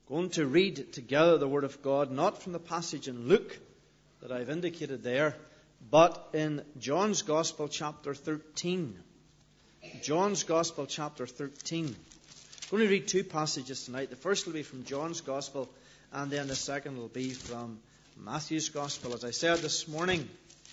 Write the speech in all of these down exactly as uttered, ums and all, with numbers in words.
going to read together the Word of God, not from the passage in Luke that I've indicated there, but in John's Gospel, chapter thirteen. John's Gospel, chapter thirteen. I'm going to read two passages tonight. The first will be from John's Gospel, and then the second will be from Matthew's Gospel. As I said this morning,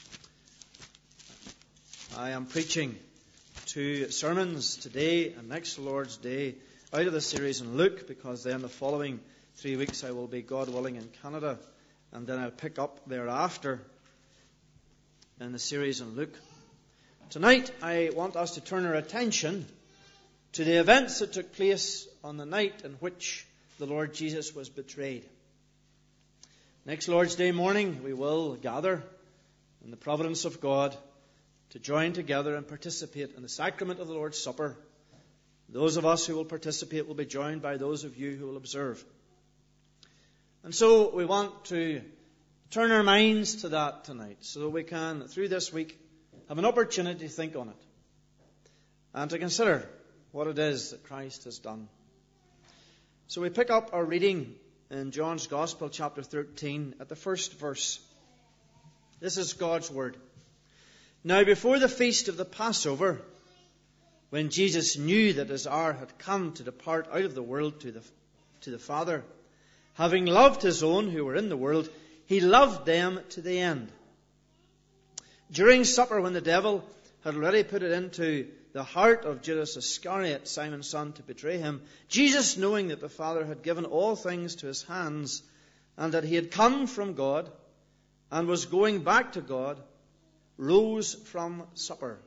I am preaching two sermons today and next Lord's Day out of the series in Luke, because then the following three weeks I will be, God willing, in Canada, and then I'll pick up thereafter in the series in Luke. Tonight I want us to turn our attention to the events that took place on the night in which the Lord Jesus was betrayed. Next Lord's Day morning we will gather in the providence of God to join together and participate in the sacrament of the Lord's Supper. Those of us who will participate will be joined by those of you who will observe. And so we want to turn our minds to that tonight, so that we can, through this week, have an opportunity to think on it and to consider what it is that Christ has done. So we pick up our reading in John's Gospel, chapter thirteen, at the first verse. This is God's Word. Now before the feast of the Passover, when Jesus knew that his hour had come to depart out of the world to the, to the Father, having loved his own who were in the world, he loved them to the end. During supper, when the devil had already put it into the heart of Judas Iscariot, Simon's son, to betray him, Jesus, knowing that the Father had given all things to his hands, and that he had come from God and was going back to God, rose from supper.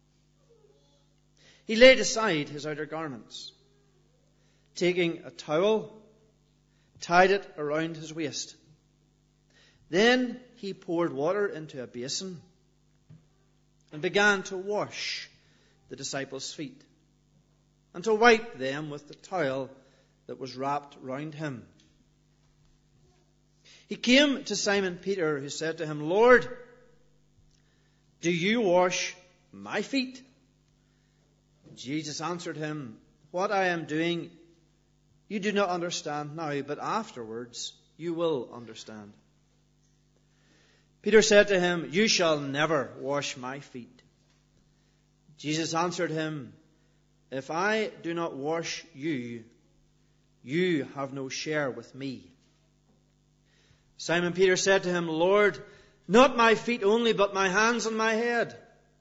He laid aside his outer garments, taking a towel, tied it around his waist. Then he poured water into a basin and began to wash the disciples' feet and to wipe them with the towel that was wrapped round him. He came to Simon Peter, who said to him, Lord, do you wash my feet? Jesus answered him, what I am doing you do not understand now, but afterwards you will understand. Peter said to him, you shall never wash my feet. Jesus answered him, if I do not wash you, you have no share with me. Simon Peter said to him, Lord, not my feet only, but my hands and my head.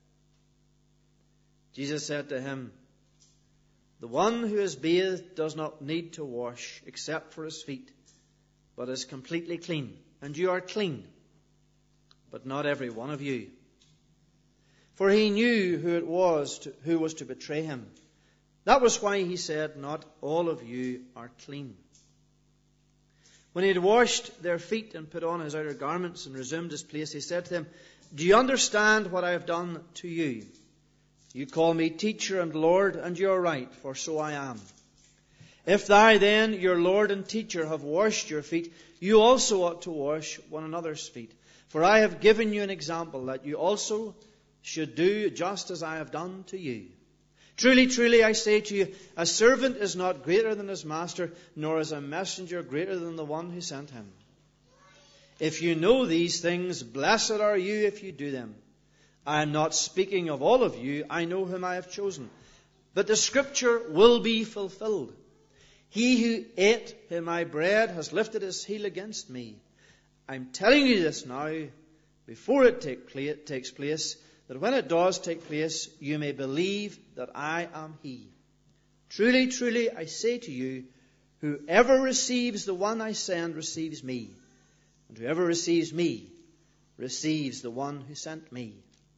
Jesus said to him, the one who is bathed does not need to wash except for his feet, but is completely clean. And you are clean, but not every one of you. For he knew who it was to, who was to betray him. That was why he said, not all of you are clean. When he had washed their feet and put on his outer garments and resumed his place, he said to them, do you understand what I have done to you? You call me teacher and Lord, and you are right, for so I am. If I then, your Lord and teacher, have washed your feet, you also ought to wash one another's feet. For I have given you an example, that you also should do just as I have done to you. Truly, truly, I say to you, a servant is not greater than his master, nor is a messenger greater than the one who sent him. If you know these things, blessed are you if you do them. I am not speaking of all of you. I know whom I have chosen. But the scripture will be fulfilled. He who ate my bread has lifted his heel against me. I'm telling you this now, before it take place, takes place, that when it does take place, you may believe that I am he. Truly, truly, I say to you, whoever receives the one I send receives me. And whoever receives me receives the one who sent me.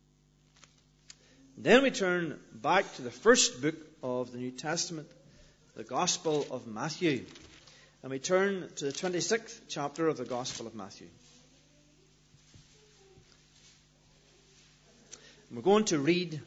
Then we turn back to the first book of the New Testament, the Gospel of Matthew. And we turn to the twenty-sixth chapter of the Gospel of Matthew. And we're going to read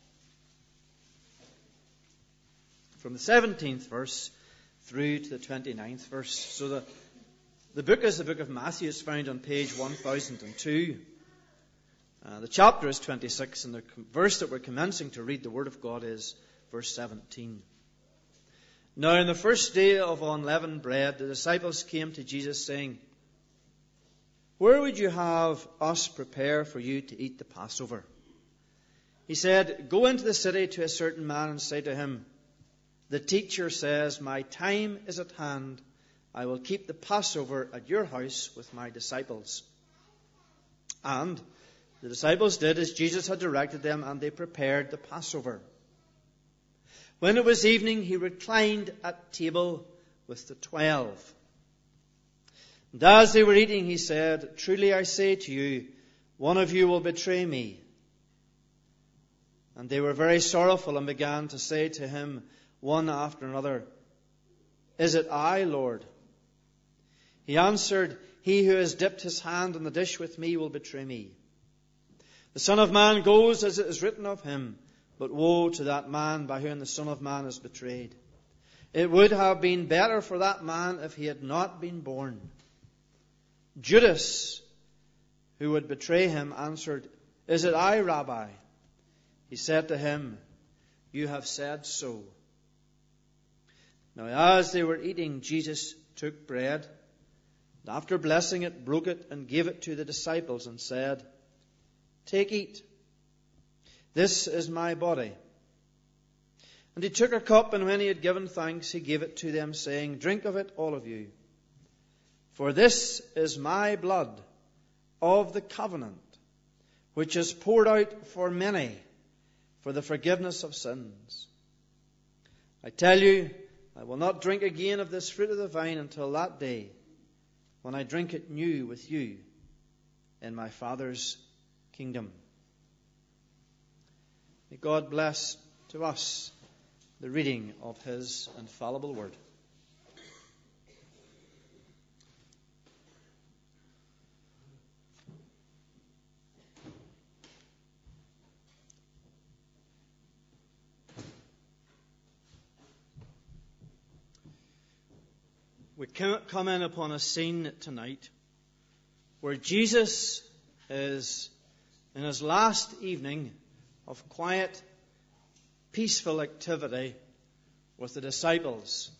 from the seventeenth verse through to the twenty-ninth verse. So the, the book is the book of Matthew. It's found on page one thousand two. Uh, the chapter is twenty-six, and the verse that we're commencing to read the Word of God is verse seventeen. Now on the first day of unleavened bread, the disciples came to Jesus saying, "Where would you have us prepare for you to eat the Passover?" He said, "Go into the city to a certain man and say to him, 'The teacher says, my time is at hand. I will keep the Passover at your house with my disciples.'" And the disciples did as Jesus had directed them, and they prepared the Passover. When it was evening, he reclined at table with the twelve. And as they were eating, he said, "Truly I say to you, one of you will betray me." And they were very sorrowful and began to say to him one after another, "Is it I, Lord?" He answered, "He who has dipped his hand in the dish with me will betray me. The Son of Man goes as it is written of him, but woe to that man by whom the Son of Man is betrayed. It would have been better for that man if he had not been born." Judas, who would betray him, answered, "Is it I, Rabbi?" He said to him, "You have said so." Now as they were eating, Jesus took bread, and after blessing it, broke it and gave it to the disciples and said, "Take, eat. This is my body." And he took a cup, and when he had given thanks, he gave it to them, saying, "Drink of it, all of you. For this is my blood of the covenant, which is poured out for many for the forgiveness of sins. I tell you, I will not drink again of this fruit of the vine until that day, when I drink it new with you in my Father's kingdom." May God bless to us the reading of his infallible word. We come in upon a scene tonight where Jesus is in his last evening of quiet, peaceful activity with the disciples.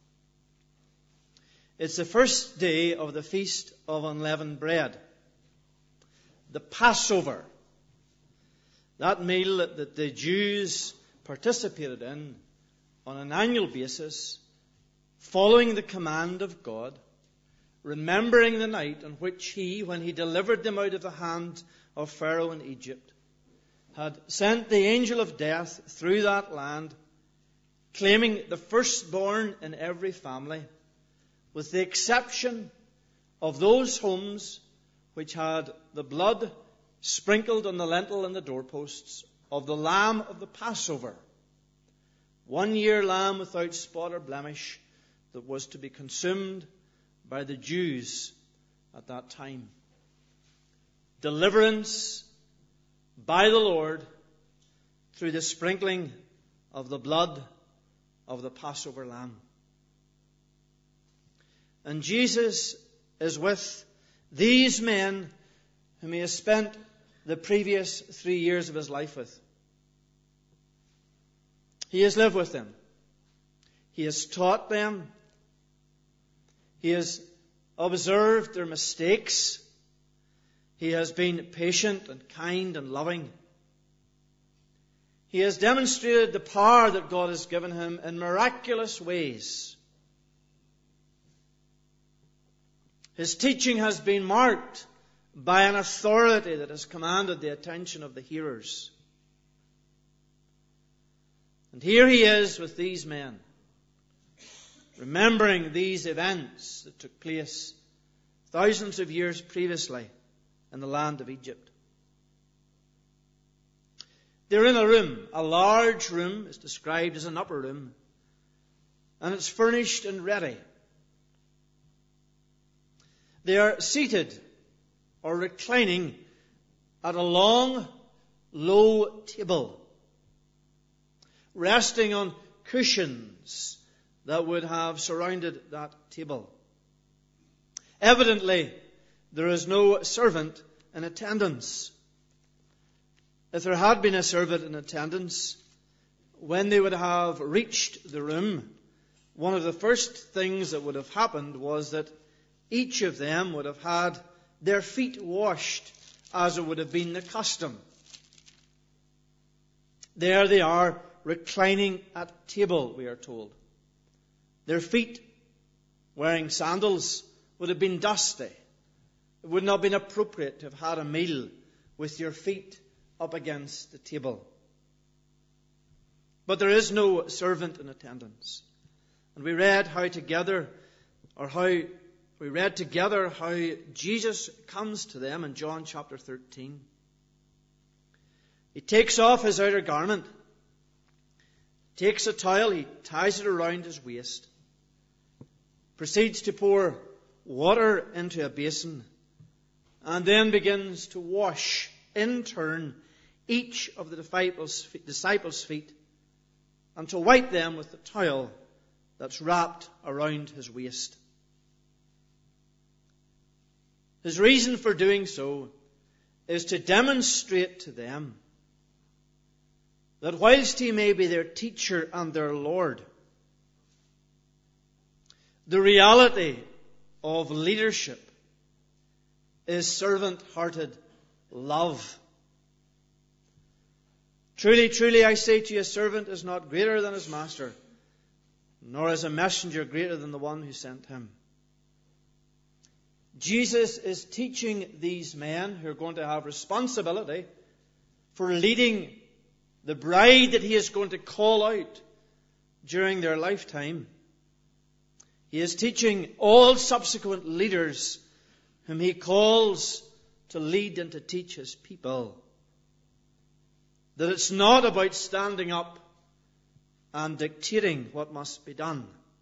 It's the first day of the Feast of Unleavened Bread, the Passover, that meal that the Jews participated in on an annual basis, following the command of God, remembering the night on which he, when he delivered them out of the hand of Pharaoh in Egypt, had sent the angel of death through that land, claiming the firstborn in every family, with the exception of those homes which had the blood sprinkled on the lintel and the doorposts of the lamb of the Passover, one year lamb without spot or blemish, that was to be consumed by the Jews at that time. Deliverance by the Lord through the sprinkling of the blood of the Passover lamb. And Jesus is with these men whom he has spent the previous three years of his life with. He has lived with them. He has taught them. He has observed their mistakes. He has been patient and kind and loving. He has demonstrated the power that God has given him in miraculous ways. His teaching has been marked by an authority that has commanded the attention of the hearers. And here he is with these men, remembering these events that took place thousands of years previously in the land of Egypt. They're in a room. A large room is described as an upper room, and it's furnished and ready. They are seated or reclining at a long, low table, resting on cushions that would have surrounded that table. Evidently, there is no servant in attendance. If there had been a servant in attendance, when they would have reached the room, one of the first things that would have happened was that each of them would have had their feet washed, as it would have been the custom. There they are, reclining at table, we are told. Their feet, wearing sandals, would have been dusty. It would not have been appropriate to have had a meal with your feet up against the table. But there is no servant in attendance. And we read how together, or how we read together how Jesus comes to them in John chapter thirteen. He takes off his outer garment, takes a towel, he ties it around his waist, proceeds to pour water into a basin, and then begins to wash in turn each of the disciples' disciples' feet, and to wipe them with the towel that's wrapped around his waist. His reason for doing so is to demonstrate to them that whilst he may be their teacher and their Lord, the reality of leadership is servant-hearted love. Truly, truly, I say to you, a servant is not greater than his master, nor is a messenger greater than the one who sent him. Jesus is teaching these men who are going to have responsibility for leading the bride that he is going to call out during their lifetime. He is teaching all subsequent leaders whom he calls to lead and to teach his people that it's not about standing up and dictating what must be done.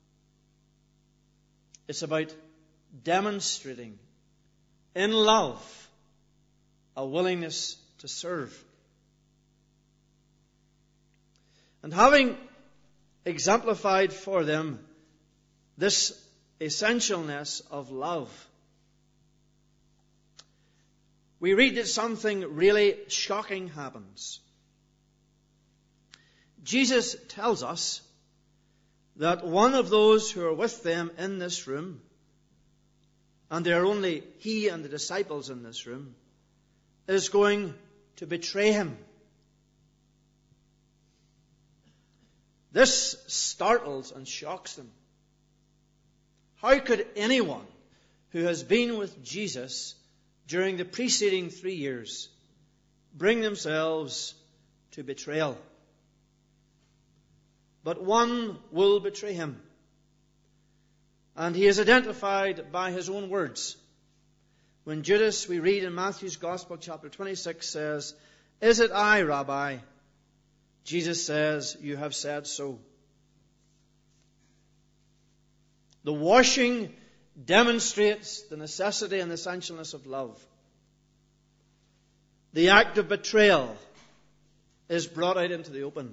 It's about demonstrating in love a willingness to serve. And having exemplified for them this essentialness of love, we read that something really shocking happens. Jesus tells us that one of those who are with them in this room, and there are only he and the disciples in this room, is going to betray him. This startles and shocks them. How could anyone who has been with Jesus during the preceding three years bring themselves to betrayal? But one will betray him. And he is identified by his own words. When Judas, we read in Matthew's Gospel, chapter twenty-six, says, "Is it I, Rabbi?" Jesus says, "You have said so." The washing demonstrates the necessity and essentialness of love. The act of betrayal is brought out into the open.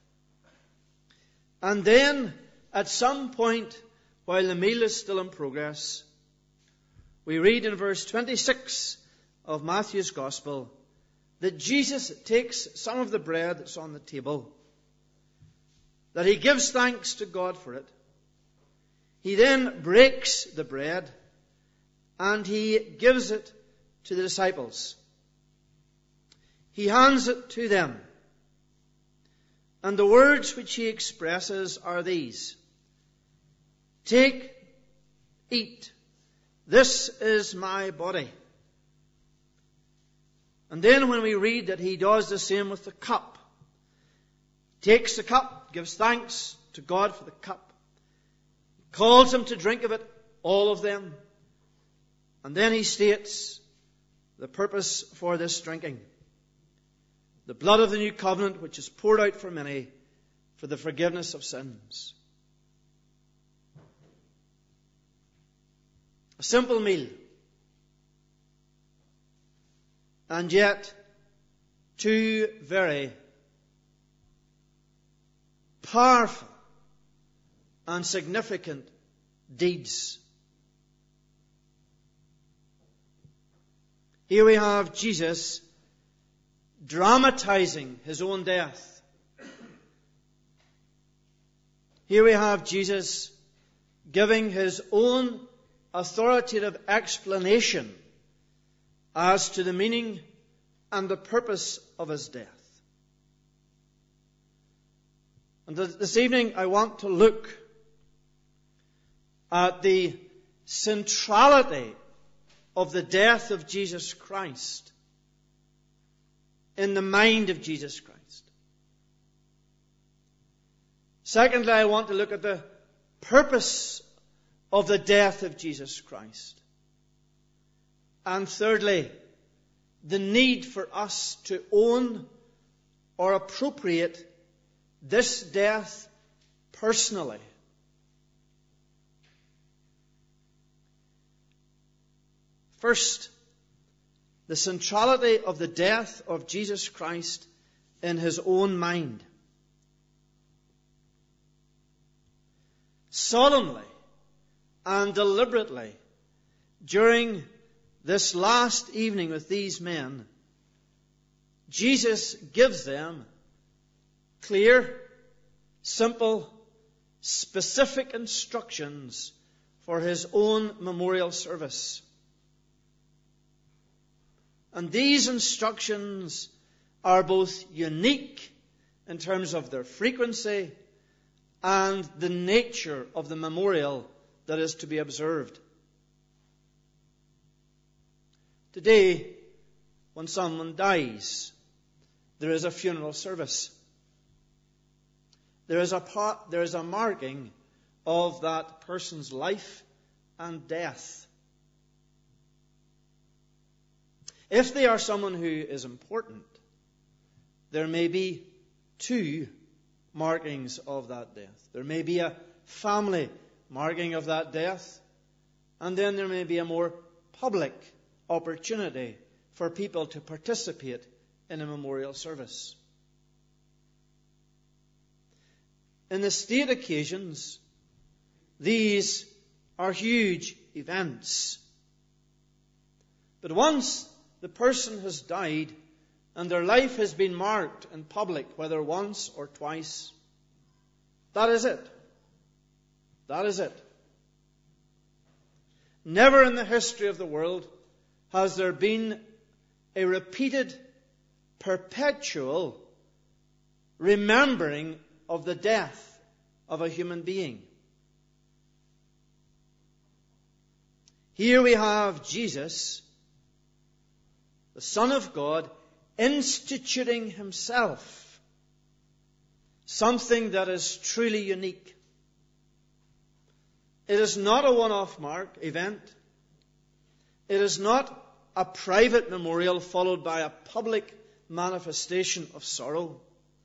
And then, at some point, while the meal is still in progress, we read in verse twenty-six of Matthew's Gospel that Jesus takes some of the bread that's on the table, that he gives thanks to God for it. He then breaks the bread and he gives it to the disciples. He hands it to them. And the words which he expresses are these: "Take, eat. This is my body." And then when we read that he does the same with the cup, takes the cup, gives thanks to God for the cup, calls them to drink of it, all of them, and then he states the purpose for this drinking: the blood of the new covenant, which is poured out for many for the forgiveness of sins. A simple meal. And yet, two very powerful and significant deeds. Here we have Jesus dramatizing his own death. Here we have Jesus giving his own authoritative explanation as to the meaning and the purpose of his death. And this evening I want to look at the centrality of the death of Jesus Christ in the mind of Jesus Christ. Secondly, I want to look at the purpose of the death of Jesus Christ. And thirdly, the need for us to own or appropriate this death personally. First, the centrality of the death of Jesus Christ in his own mind. Solemnly and deliberately, during this last evening with these men, Jesus gives them clear, simple, specific instructions for his own memorial service. And these instructions are both unique in terms of their frequency and the nature of the memorial that is to be observed. Today, when someone dies, there is a funeral service. There is a part, there is a marking of that person's life and death. If they are someone who is important, there may be two markings of that death. There may be a family marking of that death, and then there may be a more public opportunity for people to participate in a memorial service. In the state occasions, these are huge events. But once the person has died and their life has been marked in public, whether once or twice, that is it. That is it. Never in the history of the world has there been a repeated, perpetual remembering of the death of a human being. Here we have Jesus, the Son of God, instituting himself something that is truly unique. It is not a one-off mark event. It is not a private memorial followed by a public manifestation of sorrow.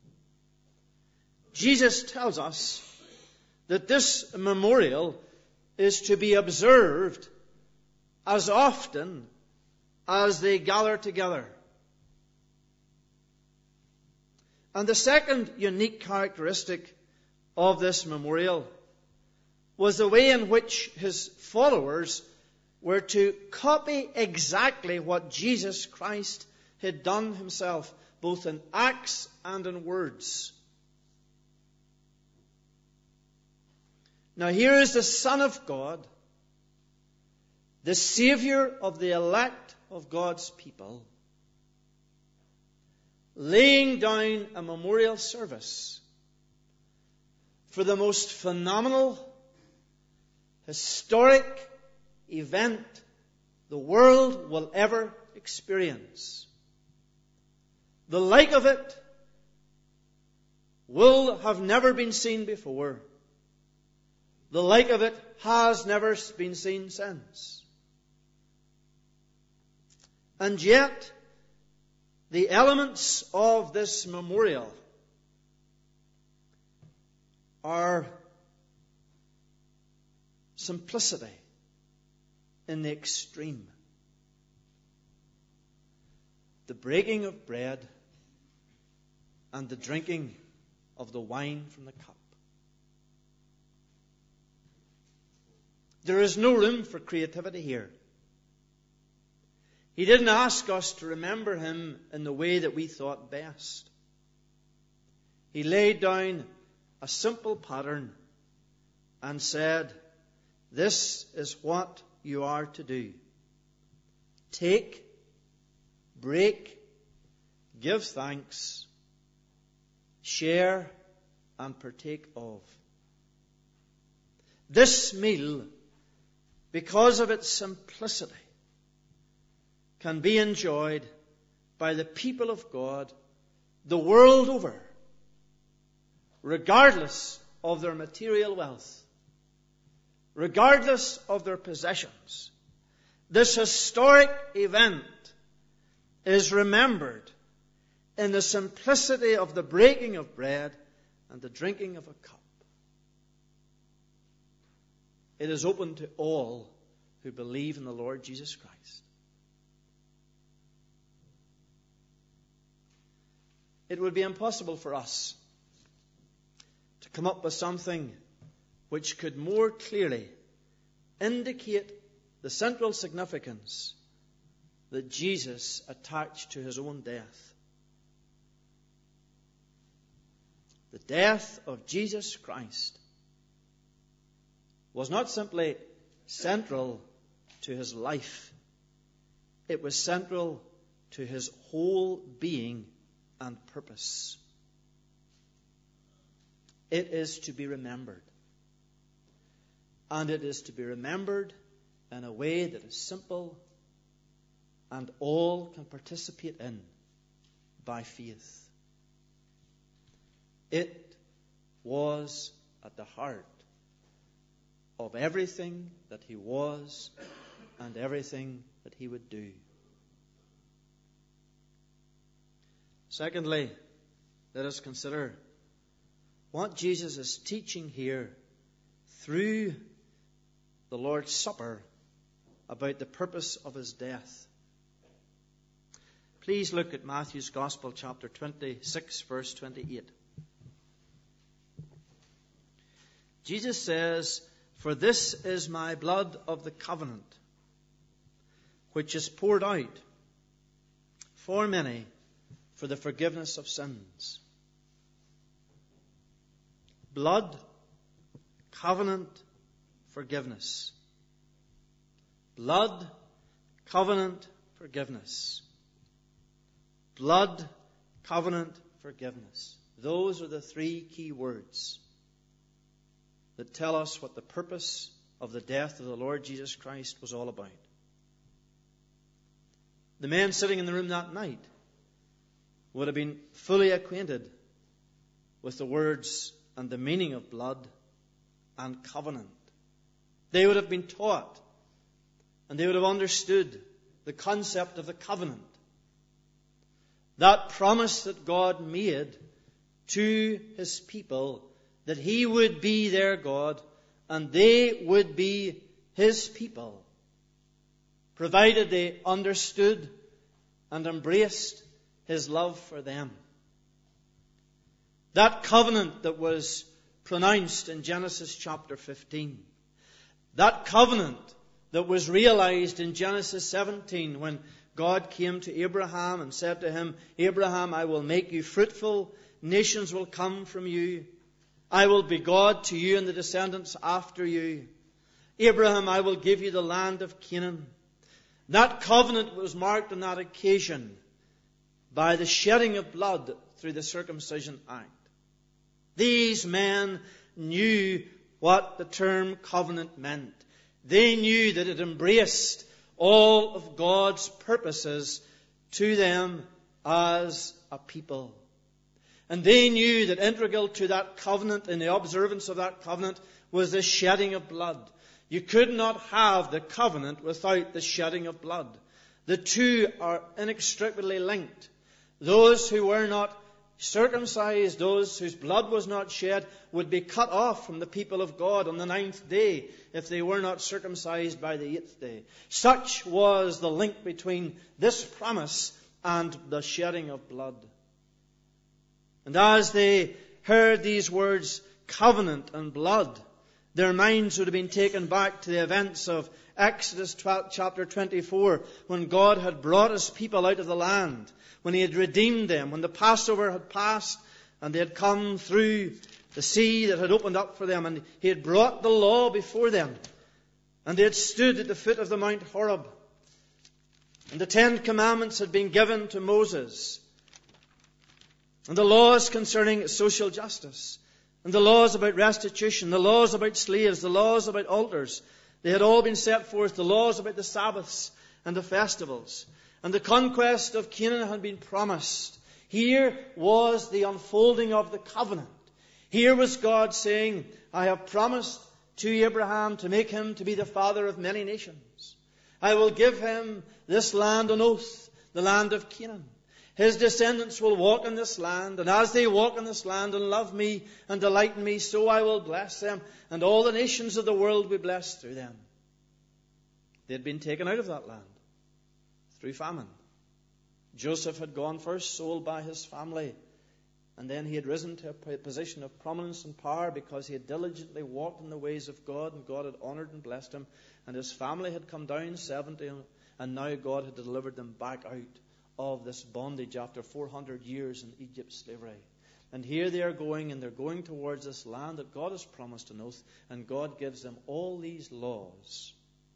Jesus tells us that this memorial is to be observed as often as they gather together. And the second unique characteristic of this memorial was the way in which his followers were to copy exactly what Jesus Christ had done himself, both in acts and in words. Now here is the Son of God, the Savior of the elect of God's people, laying down a memorial service for the most phenomenal, historic event the world will ever experience. The like of it will have never been seen before. The like of it has never been seen since. And yet, the elements of this memorial are simplicity in the extreme. The breaking of bread and the drinking of the wine from the cup. There is no room for creativity here. He didn't ask us to remember him in the way that we thought best. He laid down a simple pattern and said, "This is what you are to do. Take, break, give thanks, share and partake of." This meal, because of its simplicity, can be enjoyed by the people of God the world over, regardless of their material wealth, regardless of their possessions. This historic event is remembered in the simplicity of the breaking of bread and the drinking of a cup. It is open to all who believe in the Lord Jesus Christ. It would be impossible for us to come up with something which could more clearly indicate the central significance that Jesus attached to his own death. The death of Jesus Christ was not simply central to his life. It was central to his whole being and purpose. It is to be remembered. And it is to be remembered in a way that is simple and all can participate in by faith. It was at the heart of everything that he was and everything that he would do. Secondly, let us consider what Jesus is teaching here through the Lord's Supper about the purpose of his death. Please look at Matthew's Gospel, chapter twenty-six, verse twenty-eight. Jesus says, "For this is my blood of the covenant, which is poured out for many for the forgiveness of sins." Blood, covenant, forgiveness. Blood, covenant, forgiveness. Blood, covenant, forgiveness. Those are the three key words that tell us what the purpose of the death of the Lord Jesus Christ was all about. The men sitting in the room that night would have been fully acquainted with the words and the meaning of blood and covenant. They would have been taught and they would have understood the concept of the covenant. That promise that God made to his people that he would be their God and they would be his people, provided they understood and embraced his love for them. That covenant that was pronounced in Genesis chapter fifteen. That covenant that was realized in Genesis seventeen when God came to Abraham and said to him, "Abraham, I will make you fruitful. Nations will come from you. I will be God to you and the descendants after you. Abraham, I will give you the land of Canaan." That covenant was marked on that occasion by the shedding of blood through the circumcision act. These men knew what the term covenant meant. They knew that it embraced all of God's purposes to them as a people. And they knew that integral to that covenant, in the observance of that covenant, was the shedding of blood. You could not have the covenant without the shedding of blood. The two are inextricably linked. Those who were not circumcised, those whose blood was not shed, would be cut off from the people of God on the ninth day if they were not circumcised by the eighth day. Such was the link between this promise and the shedding of blood. And as they heard these words, covenant and blood, their minds would have been taken back to the events of Exodus chapter twenty-four, when God had brought his people out of the land, when he had redeemed them, when the Passover had passed and they had come through The sea that had opened up for them, and he had brought the law before them. And they had stood at the foot of the Mount Horeb. And the Ten Commandments had been given to Moses. And the laws concerning social justice. And the laws about restitution. The laws about slaves. The laws about altars. They had all been set forth. The laws about the Sabbaths and the festivals. And the conquest of Canaan had been promised. Here was the unfolding of the covenant. Here was God saying, I have promised to Abraham to make him to be the father of many nations. I will give him this land on oath, the land of Canaan. His descendants will walk in this land, and as they walk in this land and love me and delight in me, so I will bless them, and all the nations of the world will be blessed through them. They had been taken out of that land through famine. Joseph had gone first, sold by his family. And then he had risen to a position of prominence and power because he had diligently walked in the ways of God, and God had honoured and blessed him. And his family had come down seventy, and now God had delivered them back out of this bondage after four hundred years in Egypt's slavery. And here they are going, and they're going towards this land that God has promised an oath, and God gives them all these laws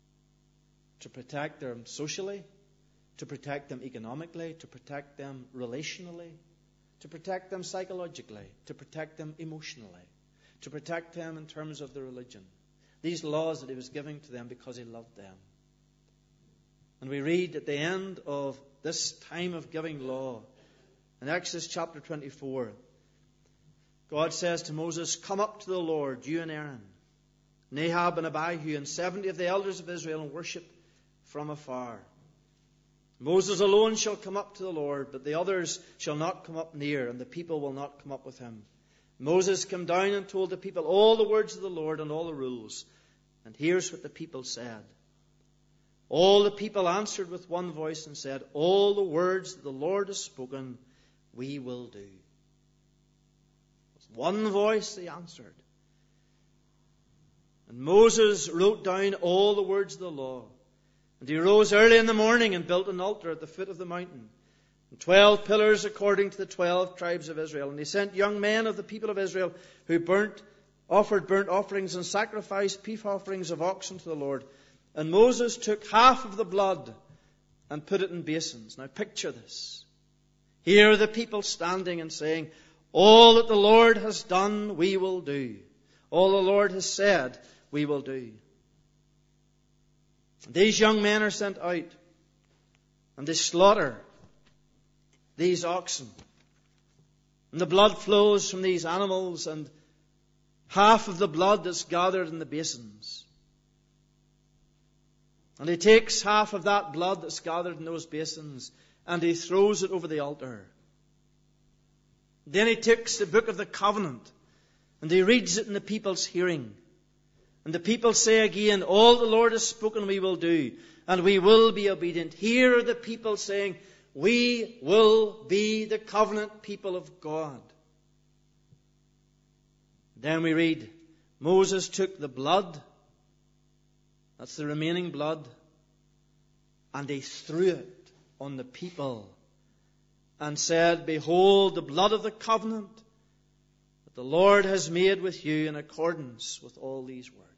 to protect them socially, to protect them economically, to protect them relationally, to protect them psychologically, to protect them emotionally, to protect them in terms of their religion. These laws that he was giving to them because he loved them. And we read at the end of this time of giving law, in Exodus chapter twenty-four, God says to Moses, come up to the Lord, you and Aaron, Nahab and Abihu, and seventy of the elders of Israel, and worship from afar. Moses alone shall come up to the Lord, but the others shall not come up near, and the people will not come up with him. Moses came down and told the people all the words of the Lord and all the rules. And here's what the people said. All the people answered with one voice and said, all the words that the Lord has spoken, we will do. With one voice they answered. And Moses wrote down all the words of the law. And he rose early in the morning and built an altar at the foot of the mountain, and twelve pillars according to the twelve tribes of Israel. And he sent young men of the people of Israel who burnt, offered burnt offerings and sacrificed peace offerings of oxen to the Lord. And Moses took half of the blood and put it in basins. Now picture this. Here are the people standing and saying, all that the Lord has done, we will do. All the Lord has said, we will do. These young men are sent out, and they slaughter these oxen. And the blood flows from these animals, and half of the blood is gathered in the basins. And he takes half of that blood that's gathered in those basins, and he throws it over the altar. Then he takes the book of the covenant, and he reads it in the people's hearing. And the people say again, all the Lord has spoken we will do, and we will be obedient. Here are the people saying, we will be the covenant people of God. Then we read, Moses took the blood, that's the remaining blood, and he threw it on the people and said, behold, the blood of the covenant that the Lord has made with you in accordance with all these words.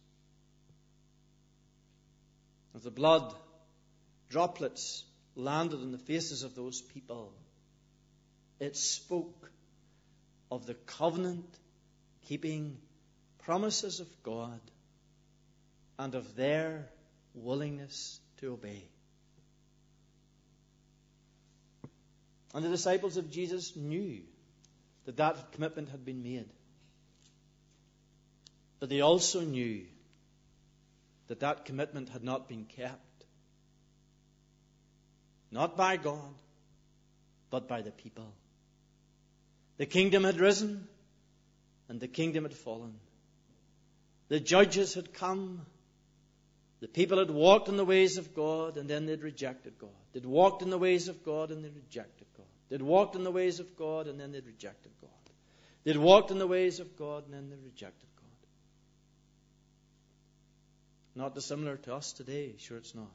As the blood droplets landed on the faces of those people, it spoke of the covenant-keeping promises of God and of their willingness to obey. And the disciples of Jesus knew that that commitment had been made. But they also knew that that commitment had not been kept. Not by God, but by the people. The kingdom had risen, and the kingdom had fallen. The judges had come. The people had walked in the ways of God, and then they'd rejected God. They'd walked in the ways of God, and they'd rejected God. They'd walked in the ways of God, and then they'd rejected God. They'd walked in the ways of God, and then they rejected God. Not dissimilar to us today, sure it's not.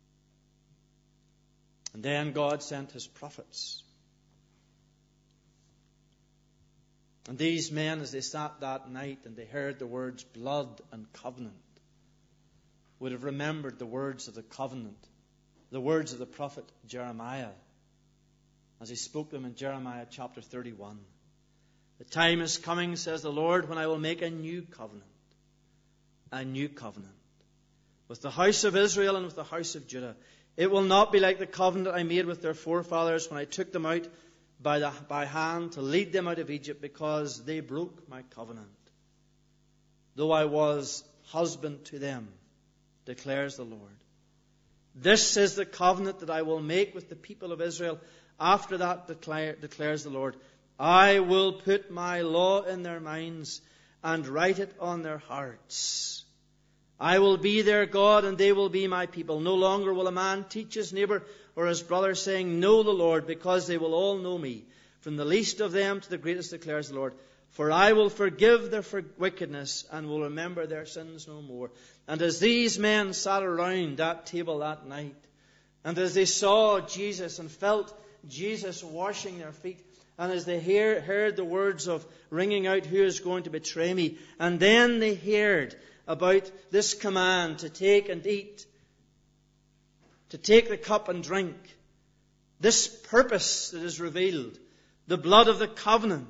And then God sent his prophets. And these men, as they sat that night and they heard the words blood and covenant, would have remembered the words of the covenant, the words of the prophet Jeremiah, as he spoke them in Jeremiah chapter thirty-one. The time is coming, says the Lord, when I will make a new covenant, a new covenant, with the house of Israel and with the house of Judah. It will not be like the covenant I made with their forefathers when I took them out by, the, by hand to lead them out of Egypt, because they broke my covenant, though I was husband to them, declares the Lord. This is the covenant that I will make with the people of Israel. After that, declare, declares the Lord, I will put my law in their minds and write it on their hearts. I will be their God, and they will be my people. No longer will a man teach his neighbor or his brother, saying, know the Lord, because they will all know me, from the least of them to the greatest, declares the Lord. For I will forgive their wickedness and will remember their sins no more. And as these men sat around that table that night, and as they saw Jesus and felt Jesus washing their feet, and as they hear, heard the words of ringing out, who is going to betray me, and then they heard about this command to take and eat, to take the cup and drink, this purpose that is revealed, the blood of the covenant.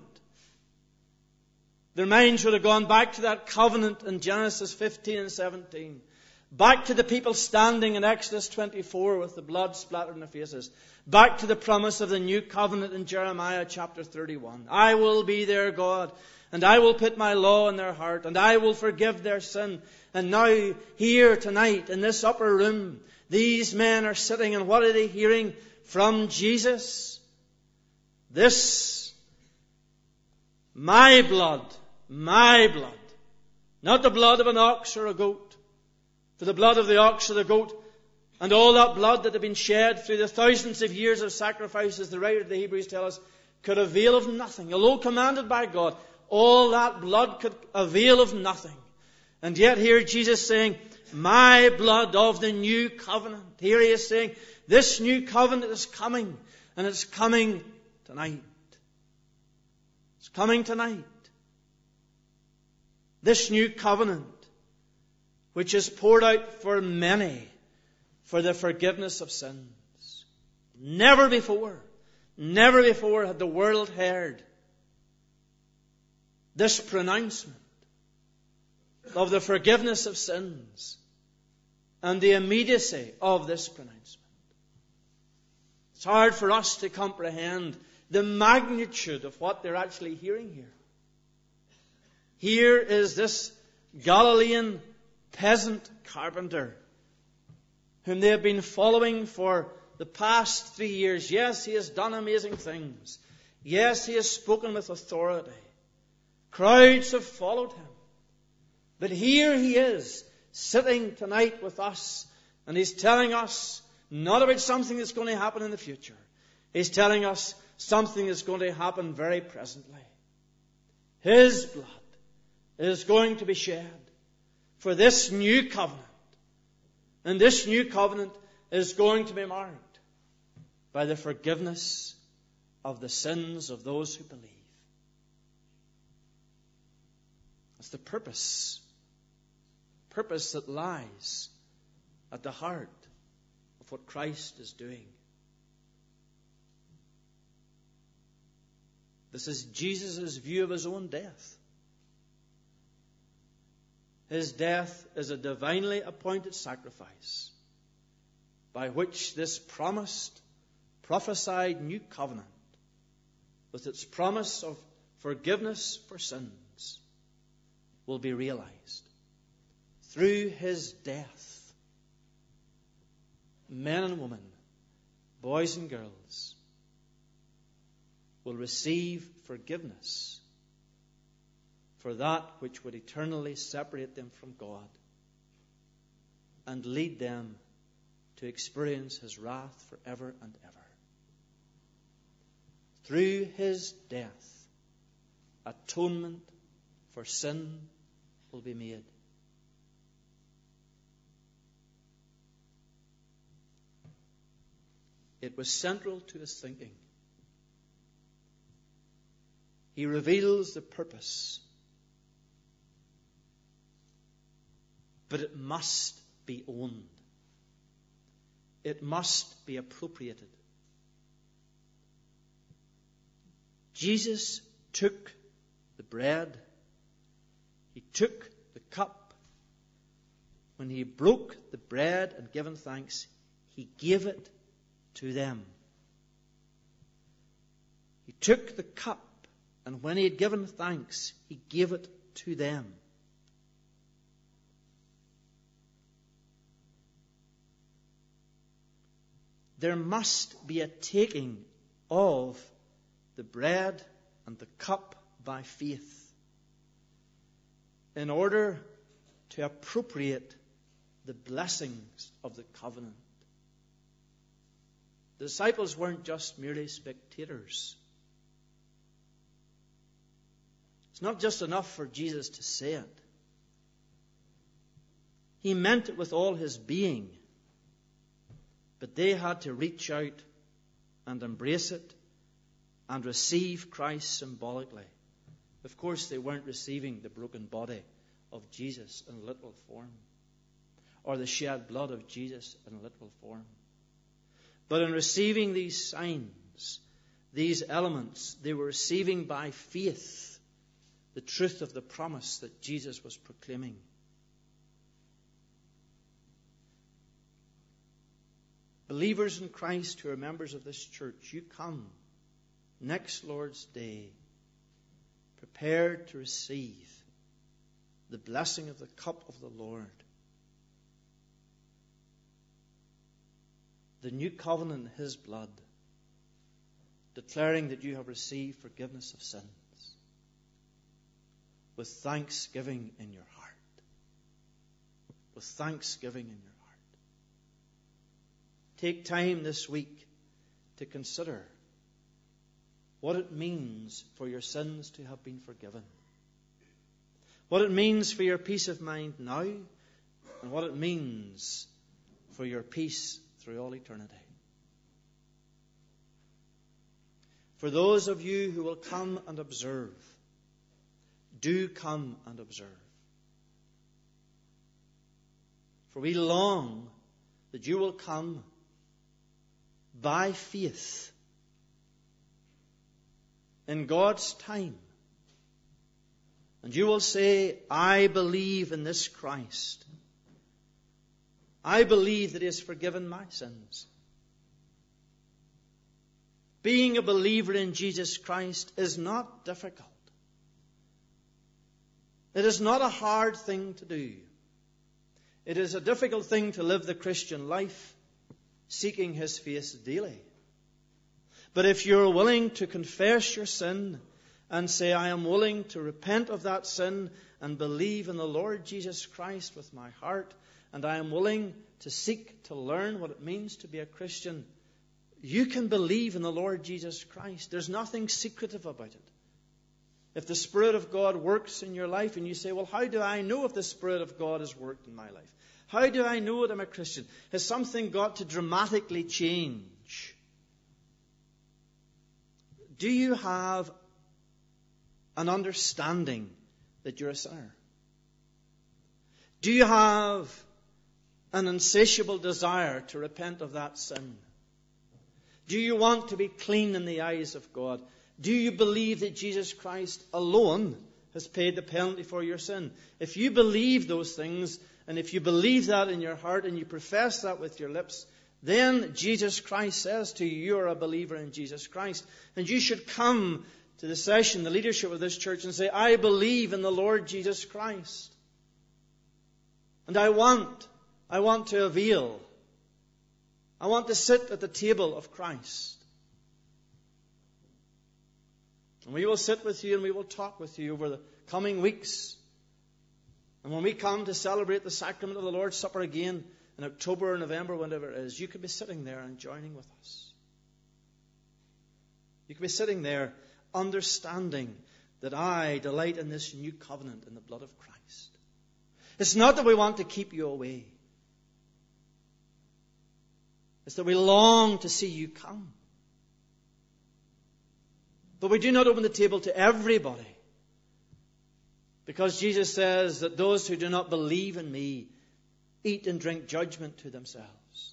Their minds would have gone back to that covenant in Genesis fifteen and seventeen. Back to the people standing in Exodus twenty-four with the blood splattered in their faces. Back to the promise of the new covenant in Jeremiah chapter thirty-one. I will be their God, and I will put my law in their heart, and I will forgive their sin. And now, here tonight, in this upper room, these men are sitting, and what are they hearing from Jesus? This, my blood, my blood. Not the blood of an ox or a goat. For the blood of the ox or the goat, and all that blood that had been shed through the thousands of years of sacrifices, the writer of the Hebrews tells us, could avail of nothing. Although commanded by God, all that blood could avail of nothing. And yet here Jesus saying, my blood of the new covenant. Here he is saying, this new covenant is coming, and it's coming tonight. It's coming tonight. This new covenant, which is poured out for many for the forgiveness of sins. Never before, never before had the world heard this pronouncement of the forgiveness of sins and the immediacy of this pronouncement. It's hard for us to comprehend the magnitude of what they're actually hearing here. Here is this Galilean peasant carpenter whom they have been following for the past three years. Yes, he has done amazing things. Yes, he has spoken with authority. Crowds have followed him. But here he is, sitting tonight with us, and he's telling us not about something that's going to happen in the future. He's telling us something that's going to happen very presently. His blood is going to be shed for this new covenant. And this new covenant is going to be marked by the forgiveness of the sins of those who believe. That's the purpose. Purpose that lies at the heart of what Christ is doing. This is Jesus' view of his own death. His death is a divinely appointed sacrifice by which this promised, prophesied new covenant, with its promise of forgiveness for sins, will be realized. Through his death, men and women, boys and girls, will receive forgiveness for that which would eternally separate them from God and lead them to experience his wrath forever and ever. Through his death, atonement for sin will be made. It was central to his thinking. He reveals the purpose. But it must be owned. It must be appropriated. Jesus took the bread. He took the cup. When he broke the bread and given thanks, he gave it to them. He took the cup, and when he had given thanks, he gave it to them. There must be a taking of the bread and the cup by faith in order to appropriate the blessings of the covenant. The disciples weren't just merely spectators. It's not just enough for Jesus to say it. He meant it with all his being. But they had to reach out and embrace it and receive Christ symbolically. Of course, they weren't receiving the broken body of Jesus in literal form, or the shed blood of Jesus in literal form. But in receiving these signs, these elements, they were receiving by faith the truth of the promise that Jesus was proclaiming. Believers in Christ who are members of this church, you come next Lord's Day prepared to receive the blessing of the cup of the Lord. The new covenant in his blood, declaring that you have received forgiveness of sins with thanksgiving in your heart. With thanksgiving in your heart. Take time this week to consider what it means for your sins to have been forgiven. What it means for your peace of mind now, and what it means for your peace through all eternity. For those of you who will come and observe, do come and observe. For we long that you will come by faith in God's time. And you will say, I believe in this Christ. I believe that he has forgiven my sins. Being a believer in Jesus Christ is not difficult. It is not a hard thing to do. It is a difficult thing to live the Christian life, seeking his face daily. But if you're willing to confess your sin and say, I am willing to repent of that sin and believe in the Lord Jesus Christ with my heart, and I am willing to seek to learn what it means to be a Christian, you can believe in the Lord Jesus Christ. There's nothing secretive about it. If the Spirit of God works in your life and you say, well, how do I know if the Spirit of God has worked in my life? How do I know that I'm a Christian? Has something got to dramatically change? Do you have an understanding that you're a sinner? Do you have an insatiable desire to repent of that sin? Do you want to be clean in the eyes of God? Do you believe that Jesus Christ alone has paid the penalty for your sin? If you believe those things, and if you believe that in your heart and you profess that with your lips, then Jesus Christ says to you, you are a believer in Jesus Christ. And you should come to the session, the leadership of this church, and say, I believe in the Lord Jesus Christ. And I want, I want to avail. I want to sit at the table of Christ. And we will sit with you and we will talk with you over the coming weeks. And when we come to celebrate the sacrament of the Lord's Supper again in October or November, whenever it is, you could be sitting there and joining with us. You could be sitting there understanding that I delight in this new covenant in the blood of Christ. It's not that we want to keep you away. It's that we long to see you come. But we do not open the table to everybody. Because Jesus says that those who do not believe in me eat and drink judgment to themselves.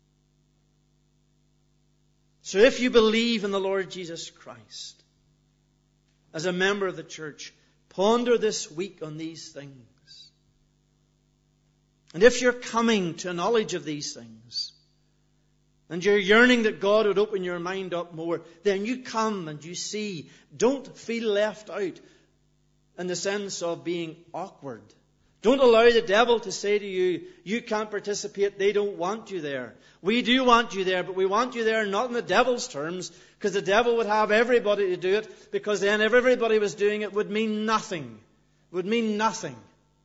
So if you believe in the Lord Jesus Christ, as a member of the church, ponder this week on these things. And if you're coming to a knowledge of these things, and you're yearning that God would open your mind up more, then you come and you see. Don't feel left out in the sense of being awkward. Don't allow the devil to say to you, you can't participate, they don't want you there. We do want you there, but we want you there not in the devil's terms, because the devil would have everybody to do it, because then if everybody was doing it, it would mean nothing. It would mean nothing.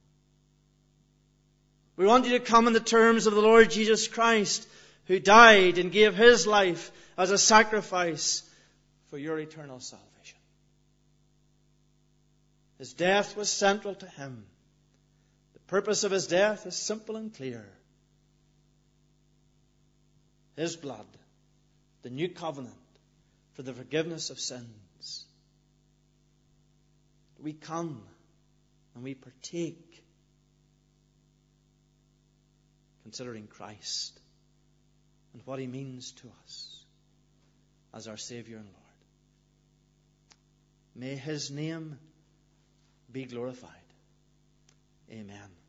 We want you to come in the terms of the Lord Jesus Christ, who died and gave His life as a sacrifice for your eternal salvation. His death was central to Him. The purpose of His death is simple and clear. His blood, the new covenant for the forgiveness of sins. We come and we partake, considering Christ and what He means to us as our Savior and Lord. May His name be glorified. Amen.